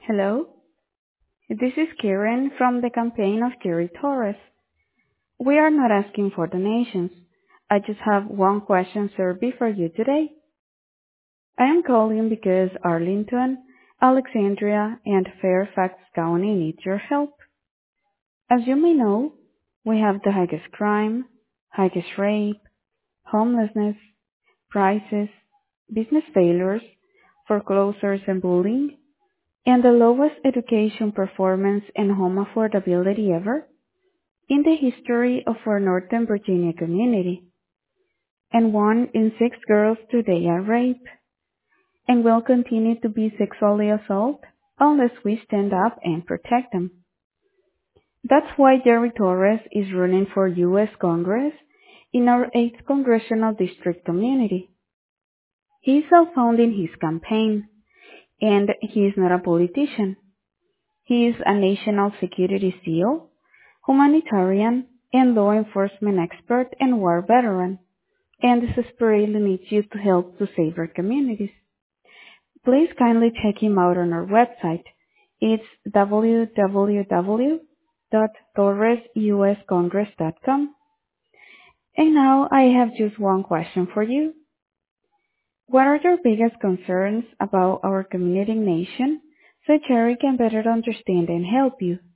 Hello, this is Karen from the campaign of Jerry Torres. We are not asking for donations. I just have one question survey for you today. I am calling because Arlington, Alexandria, and Fairfax County need your help. As you may know, we have the highest crime, highest rape, homelessness, prices, business failures, foreclosures and bullying, and the lowest education performance and home affordability ever in the history of our Northern Virginia community. And 1 in 6 girls today are raped and will continue to be sexually assaulted unless we stand up and protect them. That's why Jerry Torres is running for U.S. Congress in our 8th Congressional District community. He is self-funding his campaign, and he is not a politician. He is a national security SEAL, humanitarian, and law enforcement expert and war veteran, and desperately needs you to help to save our communities. Please kindly check him out on our website. It's www.torresuscongress.com. And now I have just one question for you. What are your biggest concerns about our community nation so Jerry can better understand and help you?